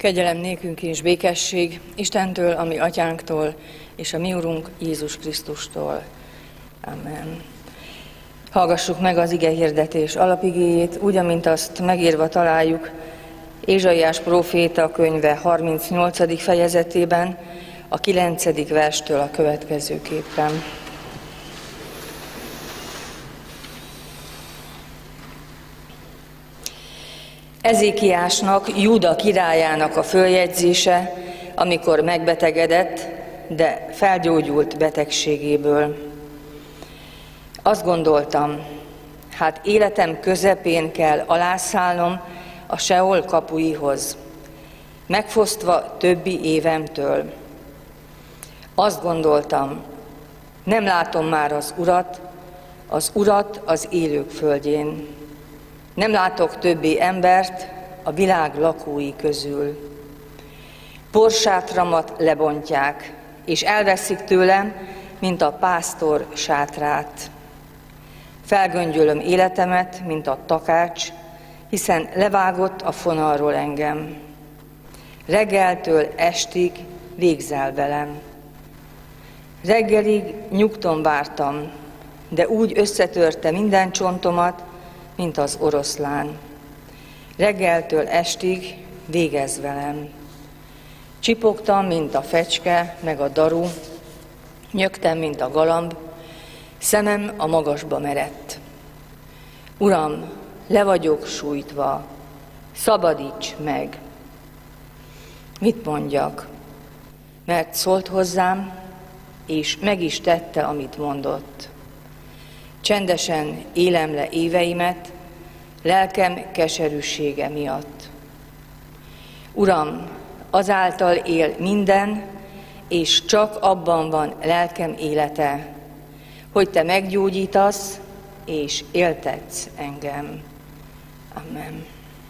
Kegyelem nékünk és békesség Istentől, a mi atyánktól, és a mi Urunk Jézus Krisztustól. Amen. Hallgassuk meg az igehirdetés alapigéjét, úgy, amint azt megírva találjuk Ézsaiás próféta könyve 38. fejezetében, a 9. verstől a következőképpen. Ezékiásnak, Júda királyának a följegyzése, amikor megbetegedett, de felgyógyult betegségéből. Azt gondoltam, hát életem közepén kell alászállnom a Seol kapuihoz, megfosztva többi évemtől. Azt gondoltam, nem látom már az Urat az élők földjén. Nem látok többé embert a világ lakói közül. Porsátramat lebontják, és elveszik tőlem, mint a pásztor sátrát. Felgöngyölöm életemet, mint a takács, hiszen levágott a fonalról engem. Reggeltől estig végzel velem. Reggelig nyugton vártam, de úgy összetörte minden csontomat, mint az oroszlán. Reggeltől estig végez velem. Csipogtam, mint a fecske, meg a daru, nyögtem, mint a galamb, szemem a magasba merett. Uram, le vagyok sújtva, szabadíts meg! Mit mondjak? Mert szólt hozzám, és meg is tette, amit mondott. Csendesen élem le éveimet, lelkem keserűsége miatt. Uram, azáltal él minden, és csak abban van lelkem élete, hogy Te meggyógyítasz, és éltetsz engem. Amen.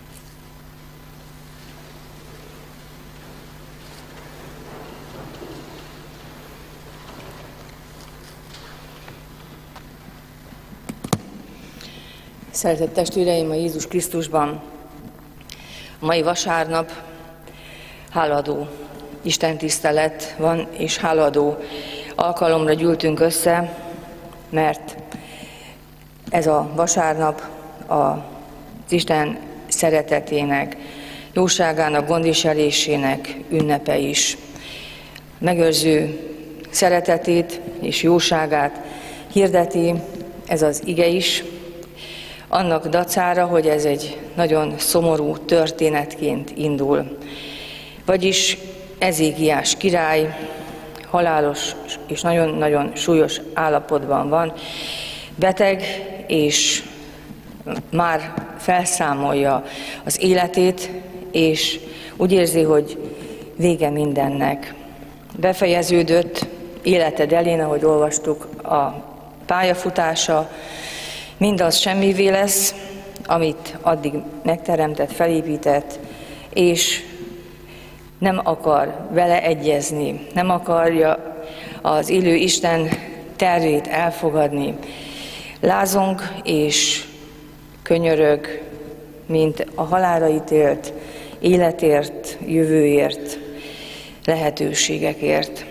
Szeretett testvéreim a Jézus Krisztusban, a mai vasárnap hálaadó istentisztelet van, és hálaadó alkalomra gyűltünk össze, mert ez a vasárnap az Isten szeretetének, jóságának, gondviselésének ünnepe is. Megőrző szeretetét és jóságát hirdeti ez az ige is, annak dacára, hogy ez egy nagyon szomorú történetként indul. Vagyis Ezékiás király halálos és nagyon-nagyon súlyos állapotban van, beteg, és már felszámolja az életét, és úgy érzi, hogy vége mindennek. Befejeződött életed elén, ahogy olvastuk, a pályafutása, mindaz semmivé lesz, amit addig megteremtett, felépített, és nem akar vele egyezni, nem akarja az élő Isten tervét elfogadni. Lázong és könyörög, mint a halálra ítélt életért, jövőért, lehetőségekért.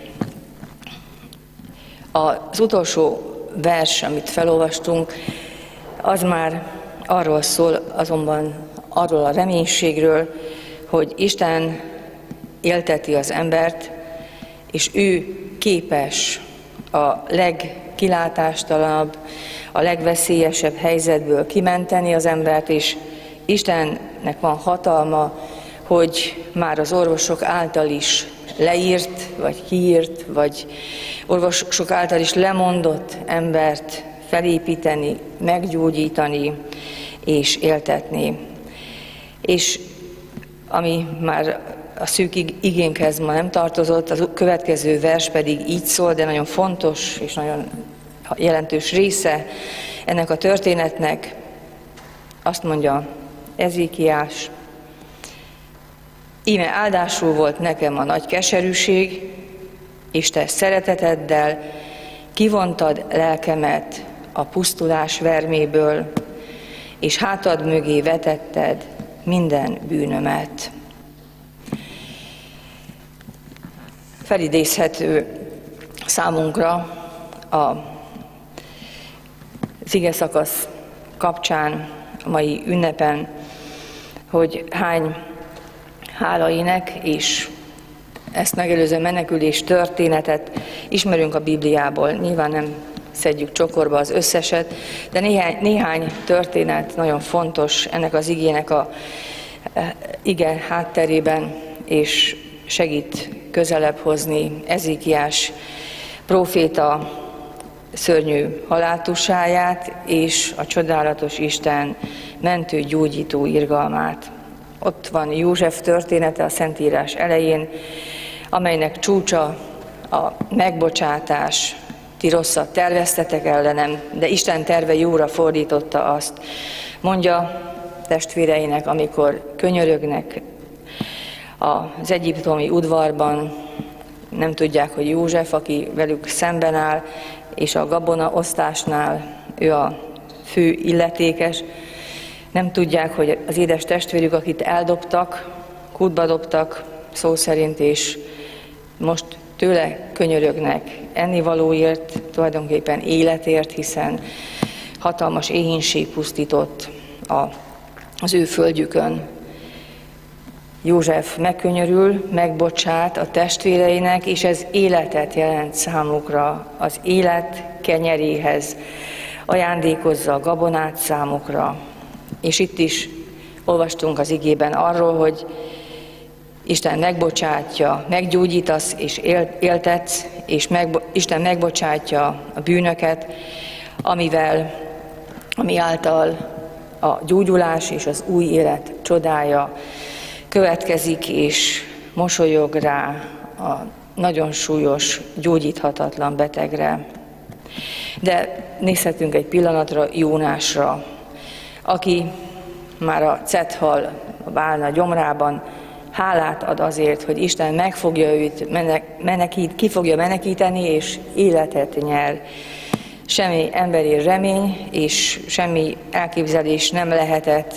Az utolsó vers, amit felolvastunk, az már arról szól, azonban arról a reménységről, hogy Isten élteti az embert, és ő képes a legkilátástalanabb, a legveszélyesebb helyzetből kimenteni az embert, és Istennek van hatalma, hogy már az orvosok által is leírt, vagy kiírt, vagy orvosok által is lemondott embert felépíteni, meggyógyítani és éltetni. És ami már a szűk igénkhez ma nem tartozott, a következő vers pedig így szól, de nagyon fontos és nagyon jelentős része ennek a történetnek. Azt mondja Ezékiás: íme áldásul volt nekem a nagy keserűség, és te szereteteddel kivontad lelkemet a pusztulás verméből, és hátad mögé vetetted minden bűnömet. felidézhető számunkra a ige szakasz kapcsán, a mai ünnepen, hogy hány hála ének és ezt megelőző menekülés történetet ismerünk a Bibliából. Nyilván nem szedjük csokorba az összeset, de néhány történet nagyon fontos ennek az igének a ige hátterében, és segít közelebb hozni Ezékiás próféta szörnyű haláltusáját és a csodálatos Isten mentő, gyógyító irgalmát. Ott van József története a Szentírás elején, amelynek csúcsa a megbocsátás. Ti rosszat terveztetek ellenem, de Isten terve jóra fordította azt. Mondja testvéreinek, amikor könyörögnek az egyiptomi udvarban, nem tudják, hogy József, aki velük szemben áll, és a gabonaosztásnál ő a fő illetékes, nem tudják, hogy az édes testvérük, akit eldobtak, kútba dobtak szó szerint, és most tőle könyörögnek ennivalóért, tulajdonképpen életért, hiszen hatalmas éhínség pusztított az ő földjükön. József megkönyörül, megbocsát a testvéreinek, és ez életet jelent számukra, az élet kenyeréhez ajándékozza a gabonát számukra. És itt is olvastunk az igében arról, hogy Isten megbocsátja, meggyógyítasz és éltetsz, és Isten megbocsátja a bűnöket, ami által a gyógyulás és az új élet csodája következik, és mosolyog rá a nagyon súlyos, gyógyíthatatlan betegre. De nézhetünk egy pillanatra Jónásra, aki már a cethal, a bálna gyomrában hálát ad azért, hogy Isten meg fogja őt ki fogja menekíteni, és életet nyer. Semmi emberi remény és semmi elképzelés nem lehetett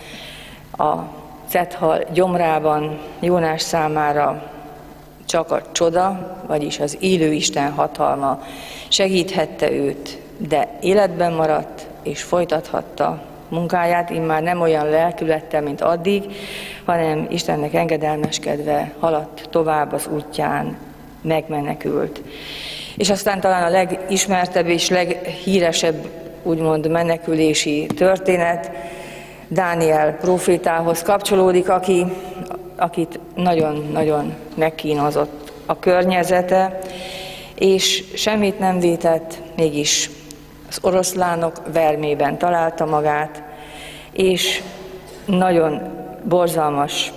a cethal gyomrában Jónás számára, csak a csoda, vagyis az élő Isten hatalma segíthette őt, de életben maradt és folytathatta munkáját, immár nem olyan lelkülettel, mint addig, hanem Istennek engedelmeskedve haladt tovább az útján, megmenekült. És aztán talán a legismertebb és leghíresebb, úgymond menekülési történet Dániel prófétához kapcsolódik, akit nagyon-nagyon megkínozott a környezete, és semmit nem vétett, mégis az oroszlánok vermében találta magát, és nagyon borzalmas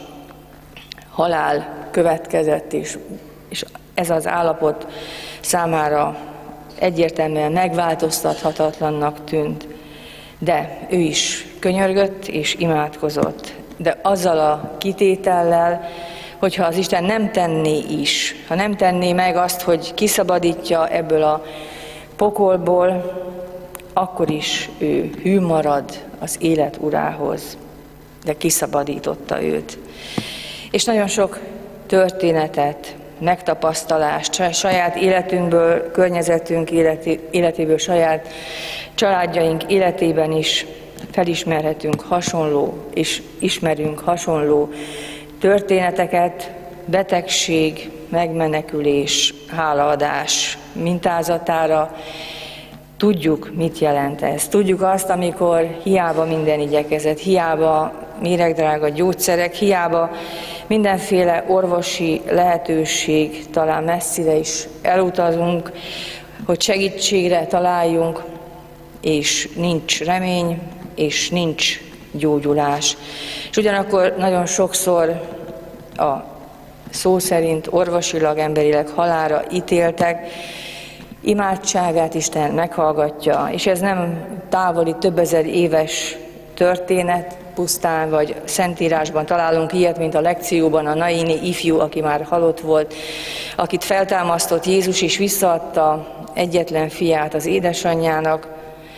halál következett, és ez az állapot számára egyértelműen megváltoztathatatlannak tűnt, de ő is könyörgött és imádkozott, de azzal a kitétellel, hogyha az Isten nem tenné is, ha nem tenné meg azt, hogy kiszabadítja ebből a pokolból, akkor is ő hű marad az élet urához, de kiszabadította őt. És nagyon sok történetet, megtapasztalást saját életünkből, környezetünk életéből, saját családjaink életében is felismerhetünk hasonló, és ismerünk hasonló történeteket, betegség, megmenekülés, hálaadás mintázatára. Tudjuk, mit jelent ez. Tudjuk azt, amikor hiába minden igyekezet, hiába méregdrága gyógyszerek, hiába mindenféle orvosi lehetőség, talán messzire is elutazunk, hogy segítségre találjunk, és nincs remény, és nincs gyógyulás. És ugyanakkor nagyon sokszor a szó szerint orvosilag, emberileg halálra ítéltek, imádságát Isten meghallgatja, és ez nem távoli, több ezer éves történet pusztán, vagy Szentírásban találunk ilyet, mint a lekcióban a naini ifjú, aki már halott volt, akit feltámasztott Jézus, és visszaadta egyetlen fiát az édesanyjának.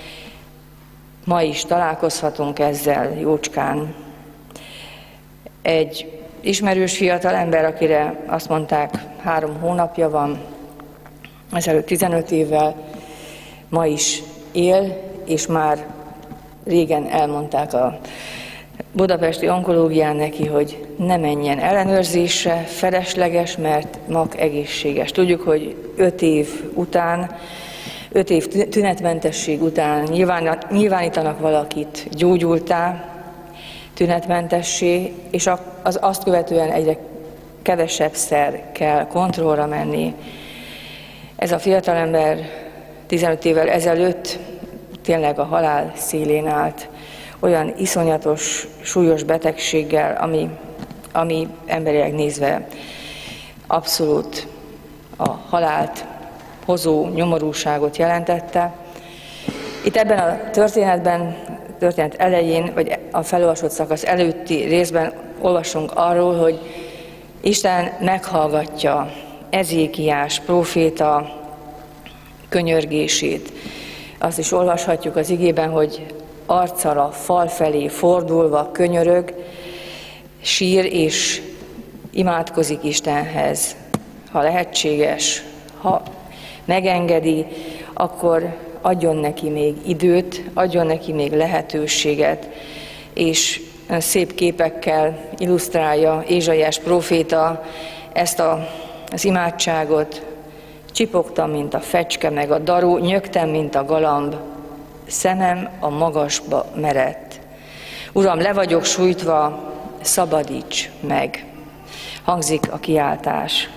Ma is találkozhatunk ezzel jócskán. Egy ismerős fiatal ember, akire azt mondták, 3 hónapja van, ezelőtt 15 évvel, ma is él, és már régen elmondták a budapesti onkológián neki, hogy ne menjen ellenőrzésre, felesleges, mert mag egészséges. Tudjuk, hogy 5 év tünetmentesség után nyilvánítanak valakit gyógyultá, tünetmentessé, és azt követően egyre kevesebbszer kell kontrollra menni. Ez a fiatalember 15 évvel ezelőtt tényleg a halál szélén állt, olyan iszonyatos, súlyos betegséggel, ami emberileg nézve abszolút a halált hozó nyomorúságot jelentette. Itt ebben a történet elején, vagy a felolvasott szakasz előtti részben olvasunk arról, hogy Isten meghallgatja Ezékiás próféta könyörgését. Azt is olvashatjuk az igében, hogy arccal a fal felé fordulva könyörög, sír és imádkozik Istenhez. Ha lehetséges, ha megengedi, akkor adjon neki még időt, adjon neki még lehetőséget, és szép képekkel illusztrálja Ézsaiás próféta ezt az imádságot. Csipogtam, mint a fecske, meg a daru, nyögtem, mint a galamb, szemem a magasba merett. Uram, le vagyok sújtva, szabadíts meg. Hangzik a kiáltás.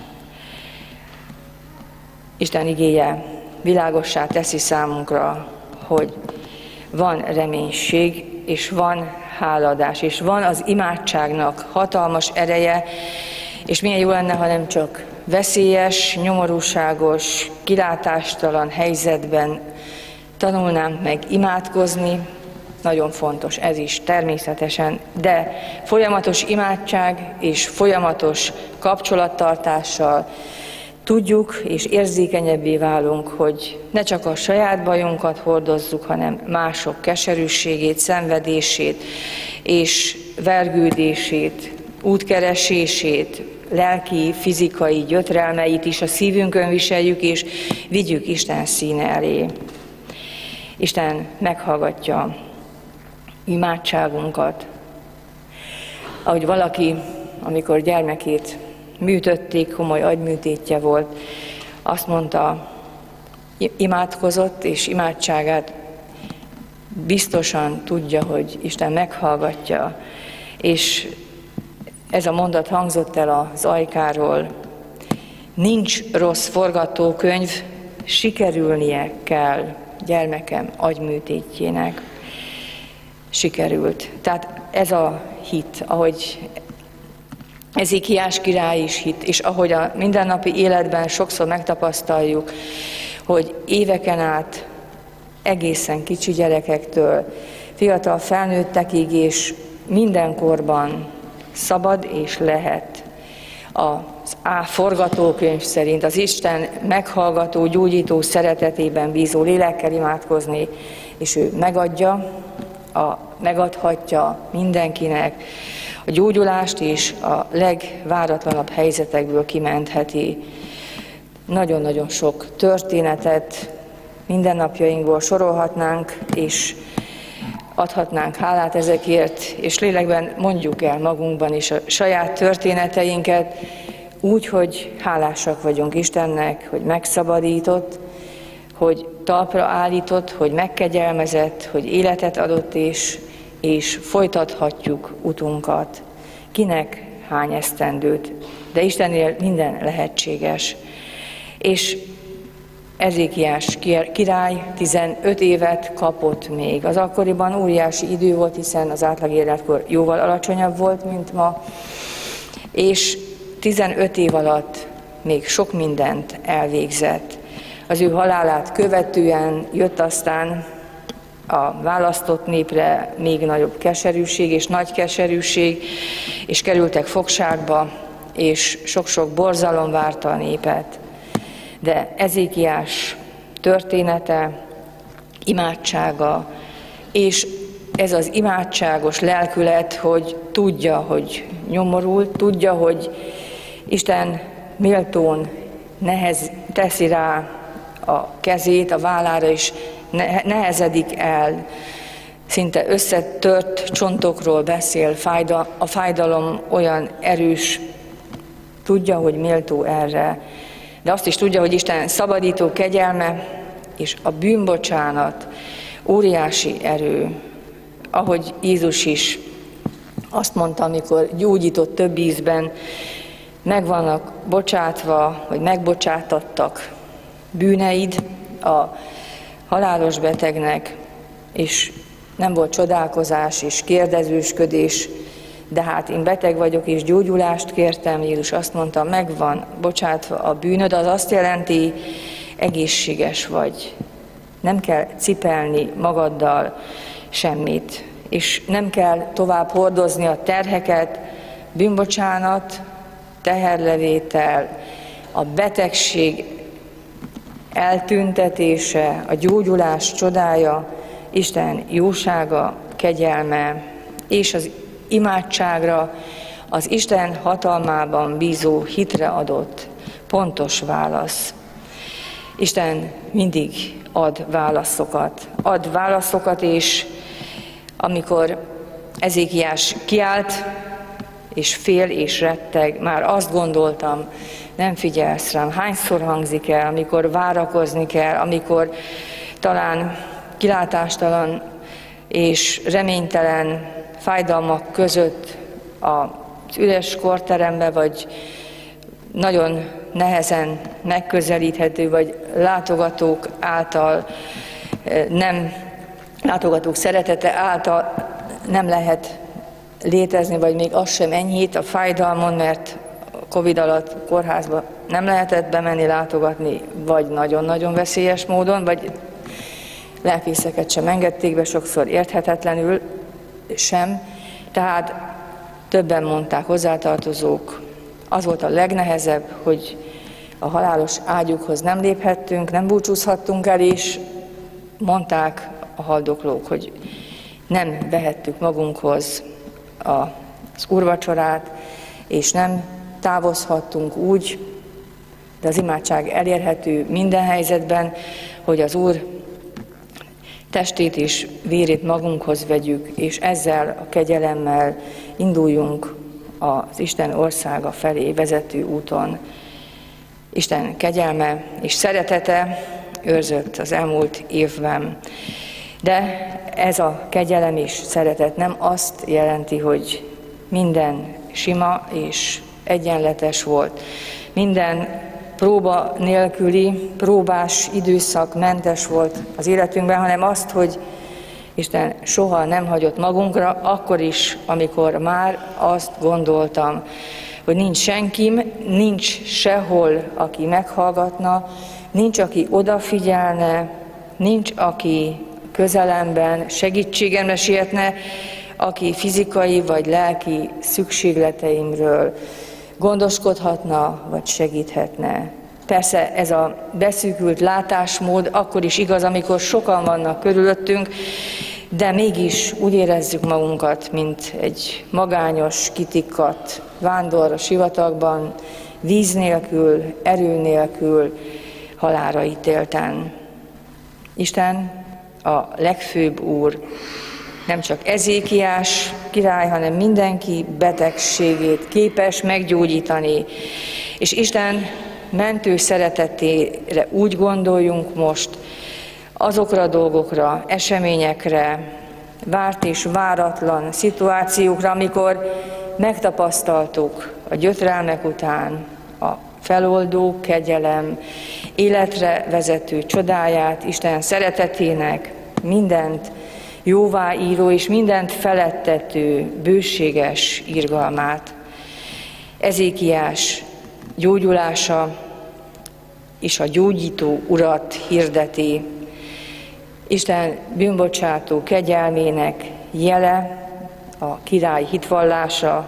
Isten igéje világossá teszi számunkra, hogy van reménység, és van hálaadás, és van az imádságnak hatalmas ereje, és milyen jó lenne, ha nem csak veszélyes, nyomorúságos, kilátástalan helyzetben tanulnánk meg imádkozni, nagyon fontos ez is természetesen, de folyamatos imádság és folyamatos kapcsolattartással tudjuk és érzékenyebbé válunk, hogy ne csak a saját bajunkat hordozzuk, hanem mások keserűségét, szenvedését és vergődését, útkeresését, lelki, fizikai gyötrelmeit is a szívünkön viseljük, és vigyük Isten színe elé. Isten meghallgatja imádságunkat. Ahogy valaki, amikor gyermekét műtötték, komoly agyműtétje volt, azt mondta, imádkozott, és imádságát biztosan tudja, hogy Isten meghallgatja, és ez a mondat hangzott el az ajkáról: nincs rossz forgatókönyv, sikerülnie kell gyermekem agyműtétjének. Sikerült. Tehát ez a hit, ahogy Ezékiás király is hit, és ahogy a mindennapi életben sokszor megtapasztaljuk, hogy éveken át egészen kicsi gyerekektől fiatal felnőttekig és mindenkorban szabad és lehet az forgatókönyv szerint az Isten meghallgató, gyógyító szeretetében bízó lélekkel imádkozni, és ő megadhatja mindenkinek a gyógyulást, és a legváratlanabb helyzetekből kimentheti. Nagyon-nagyon sok történetet mindennapjainkból sorolhatnánk, és adhatnánk hálát ezekért, és lélekben mondjuk el magunkban is a saját történeteinket, úgy, hogy hálásak vagyunk Istennek, hogy megszabadított, hogy talpra állított, hogy megkegyelmezett, hogy életet adott, és folytathatjuk utunkat. Kinek hány esztendőt, de Istennél minden lehetséges. És Ezékiás király 15 évet kapott még. Az akkoriban óriási idő volt, hiszen az átlag életkor jóval alacsonyabb volt, mint ma, és 15 év alatt még sok mindent elvégzett. Az ő halálát követően jött aztán a választott népre még nagyobb keserűség és nagy keserűség, és kerültek fogságba, és sok-sok borzalom várta a népet. De Ezékiás története, imádsága, és ez az imádságos lelkület, hogy tudja, hogy nyomorult, tudja, hogy Isten méltón teszi rá a kezét a vállára, és nehezedik el, szinte összetört csontokról beszél, a fájdalom olyan erős, tudja, hogy méltó erre, de azt is tudja, hogy Isten szabadító kegyelme és a bűnbocsánat óriási erő, ahogy Jézus is azt mondta, amikor gyógyított több ízben, meg vannak bocsátva, vagy megbocsátattak bűneid a halálos betegnek, és nem volt csodálkozás és kérdezősködés, de hát én beteg vagyok és gyógyulást kértem. Jézus azt mondta, meg van bocsátva a bűnöd, az azt jelenti, egészséges vagy. Nem kell cipelni magaddal semmit, és nem kell tovább hordozni a terheket, bűnbocsánat, teherlevétel, a betegség eltüntetése, a gyógyulás csodája, Isten jósága, kegyelme, és az imádságra, az Isten hatalmában bízó hitre adott pontos válasz. Isten mindig ad válaszokat, és amikor Ezékiás kiált, és fél és retteg, már azt gondoltam, nem figyelsz rám, hányszor hangzik el, amikor várakozni kell, amikor talán kilátástalan és reménytelen fájdalmak között az üres korterembe, vagy nagyon nehezen megközelíthető, vagy látogatók szeretete által nem lehet létezni, vagy még az sem enyhít a fájdalmon, mert Covid alatt kórházba nem lehetett bemenni, látogatni, vagy nagyon-nagyon veszélyes módon, vagy lelkészeket sem engedték be, sokszor érthetetlenül sem. Tehát többen mondták, hozzátartozók, az volt a legnehezebb, hogy a halálos ágyukhoz nem léphettünk, nem búcsúzhattunk el, és mondták a haldoklók, hogy nem vehettük magunkhoz az úrvacsorát, és nem távozhattunk úgy, de az imádság elérhető minden helyzetben, hogy az Úr testét és vérét magunkhoz vegyük, és ezzel a kegyelemmel induljunk az Isten országa felé vezető úton. Isten kegyelme és szeretete őrzött az elmúlt évben. De ez a kegyelem és szeretet nem azt jelenti, hogy minden sima és egyenletes volt, minden próba nélküli, próbás időszak mentes volt az életünkben, hanem azt, hogy Isten soha nem hagyott magunkra, akkor is, amikor már azt gondoltam, hogy nincs senkim, nincs sehol, aki meghallgatna, nincs, aki odafigyelne, nincs, aki közelemben segítségemre sietne, aki fizikai vagy lelki szükségleteimről gondoskodhatna, vagy segíthetne. Persze ez a beszűkült látásmód akkor is igaz, amikor sokan vannak körülöttünk, de mégis úgy érezzük magunkat, mint egy magányos, kitikkadt vándor a sivatagban, víz nélkül, erő nélkül, halálra ítélten. Isten a legfőbb Úr, nem csak Ezékiás király, hanem mindenki betegségét képes meggyógyítani. És Isten mentő szeretetére úgy gondoljunk most, azokra a dolgokra, eseményekre, várt és váratlan szituációkra, amikor megtapasztaltuk a gyötrelmek után a feloldó kegyelem, életre vezető csodáját, Isten szeretetének, mindent jóváíró és mindent felettető, bőséges irgalmát. Ezékiás gyógyulása és a gyógyító urat hirdeti. Isten bűnbocsátó kegyelmének jele, a király hitvallása.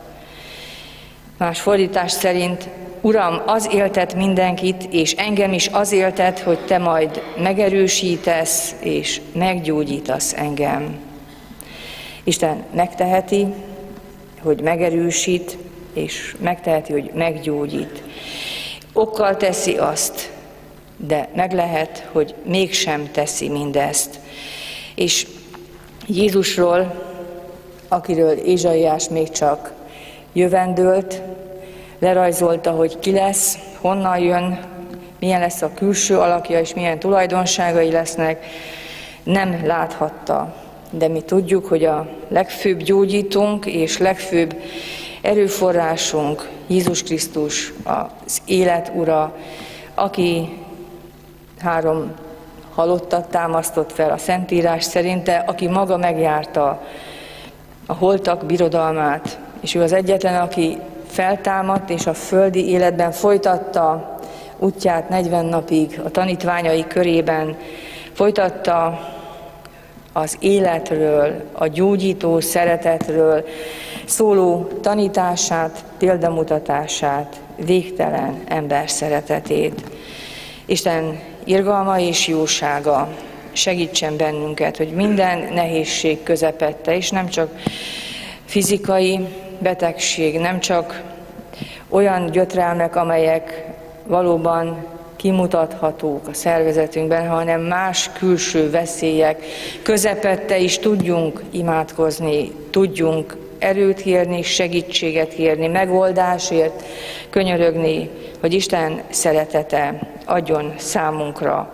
Más fordítás szerint, Uram, az éltet mindenkit, és engem is az éltet, hogy Te majd megerősítesz, és meggyógyítasz engem. Isten megteheti, hogy megerősít, és megteheti, hogy meggyógyít. Okkal teszi azt, de meg lehet, hogy mégsem teszi mindezt. És Jézusról, akiről Ézsaiás még csak jövendölt, lerajzolta, hogy ki lesz, honnan jön, milyen lesz a külső alakja, és milyen tulajdonságai lesznek, nem láthatta. De mi tudjuk, hogy a legfőbb gyógyítónk és legfőbb erőforrásunk Jézus Krisztus, az élet ura, aki 3 halottat támasztott fel a Szentírás szerint, aki maga megjárta a holtak birodalmát, és ő az egyetlen, aki feltámadt, és a földi életben folytatta útját 40 napig a tanítványai körében, folytatta az életről, a gyógyító szeretetről szóló tanítását, példamutatását, végtelen ember szeretetét. Isten irgalma és jósága segítsen bennünket, hogy minden nehézség közepette, és nem csak fizikai betegség, nem csak olyan gyötrelmek, amelyek valóban kimutathatók a szervezetünkben, hanem más külső veszélyek közepette is tudjunk imádkozni, tudjunk erőt kérni, segítséget kérni, megoldásért könyörögni, hogy Isten szeretete adjon számunkra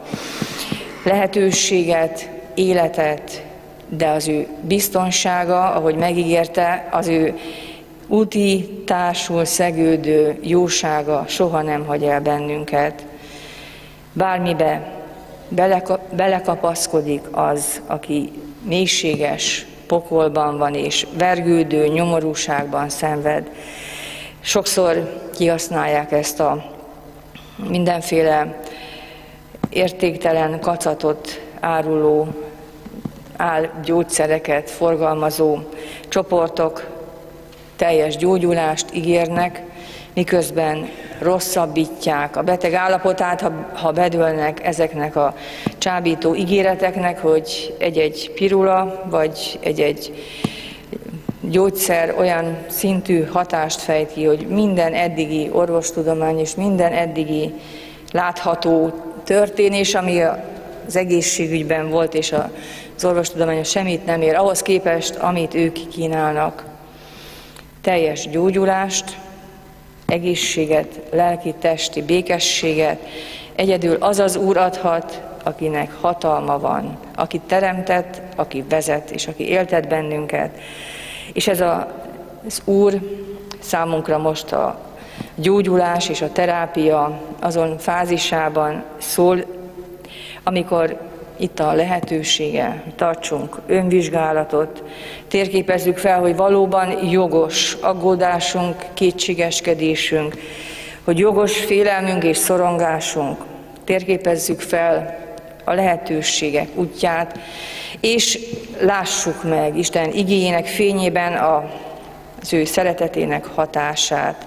lehetőséget, életet, de az ő biztonsága, ahogy megígérte, az ő úti társul szegődő jósága soha nem hagy el bennünket. Bármibe belekapaszkodik az, aki mélységes pokolban van és vergődő nyomorúságban szenved. Sokszor kihasználják ezt a mindenféle értéktelen kacatot áruló álgyógyszereket forgalmazó csoportok, teljes gyógyulást ígérnek, miközben rosszabbítják a beteg állapotát, ha bedőlnek ezeknek a csábító ígéreteknek, hogy egy-egy pirula vagy egy gyógyszer olyan szintű hatást fejt ki, hogy minden eddigi orvostudomány és minden eddigi látható történés, ami az egészségügyben volt, és az orvostudomány semmit nem ér, ahhoz képest, amit ők kínálnak. Teljes gyógyulást, egészséget, lelki, testi békességet egyedül az az Úr adhat, akinek hatalma van, aki teremtett, aki vezet, és aki éltet bennünket. És ez az Úr számunkra most a gyógyulás és a terápia azon fázisában szól, amikor itt a lehetősége, hogy tartsunk önvizsgálatot, térképezzük fel, hogy valóban jogos aggódásunk, kétségeskedésünk, hogy jogos félelmünk és szorongásunk, térképezzük fel a lehetőségek útját, és lássuk meg Isten igéjének fényében az ő szeretetének hatását.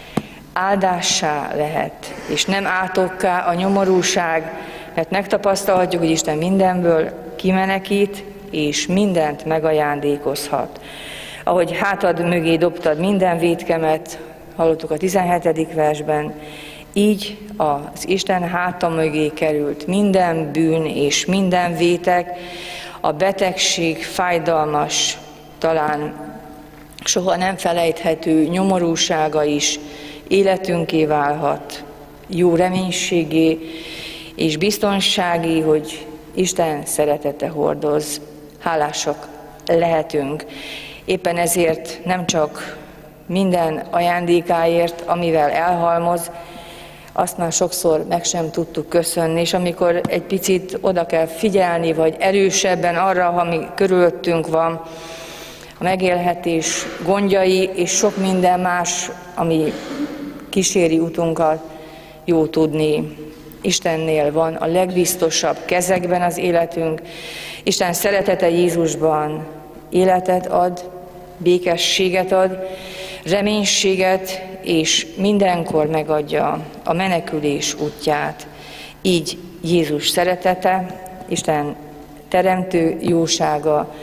Áldássá lehet, és nem átokká a nyomorúság, mert megtapasztalhatjuk, hogy Isten mindenből kimenekít, és mindent megajándékozhat. Ahogy hátad mögé dobtad minden vétkemet, hallottuk a 17. versben, így az Isten háta mögé került minden bűn és minden vétek, a betegség fájdalmas, talán soha nem felejthető nyomorúsága is életünké válhat, jó reménységé és biztonsági, hogy Isten szeretete hordoz. Hálásak lehetünk. Éppen ezért nem csak minden ajándékáért, amivel elhalmoz, azt már sokszor meg sem tudtuk köszönni, és amikor egy picit oda kell figyelni, vagy erősebben arra, ami körülöttünk van, a megélhetés gondjai, és sok minden más, ami kíséri utunkat, jó tudni. Istennél van a legbiztosabb kezekben az életünk. Isten szeretete Jézusban életet ad, békességet ad, reménységet, és mindenkor megadja a menekülés útját. Így Jézus szeretete, Isten teremtő jósága,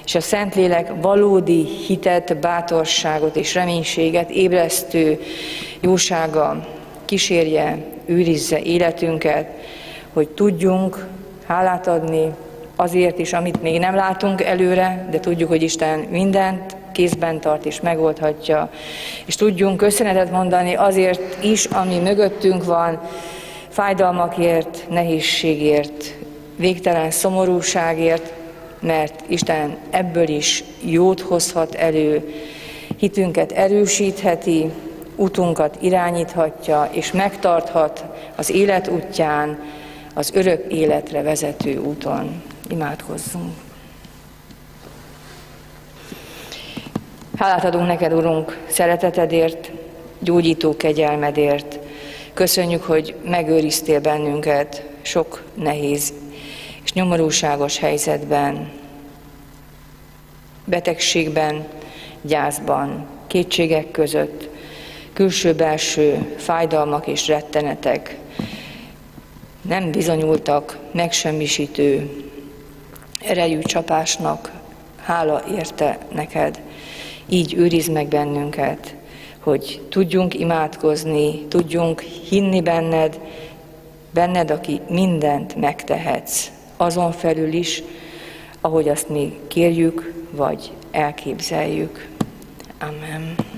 és a Szentlélek valódi hitet, bátorságot és reménységet ébresztő jósága kísérje, őrizze életünket, hogy tudjunk hálát adni azért is, amit még nem látunk előre, de tudjuk, hogy Isten mindent kézben tart és megoldhatja, és tudjunk köszönetet mondani azért is, ami mögöttünk van, fájdalmakért, nehézségért, végtelen szomorúságért, mert Isten ebből is jót hozhat elő, hitünket erősítheti, utunkat irányíthatja, és megtarthat az élet útján, az örök életre vezető úton. Imádkozzunk! Hálát adunk neked, Urunk, szeretetedért, gyógyító kegyelmedért. Köszönjük, hogy megőriztél bennünket sok nehéz és nyomorúságos helyzetben, betegségben, gyászban, kétségek között, külső-belső fájdalmak és rettenetek nem bizonyultak megsemmisítő erejű csapásnak. Hála érte neked. Így őrizd meg bennünket, hogy tudjunk imádkozni, tudjunk hinni benned, aki mindent megtehetsz, azon felül is, ahogy azt mi kérjük, vagy elképzeljük. Amen.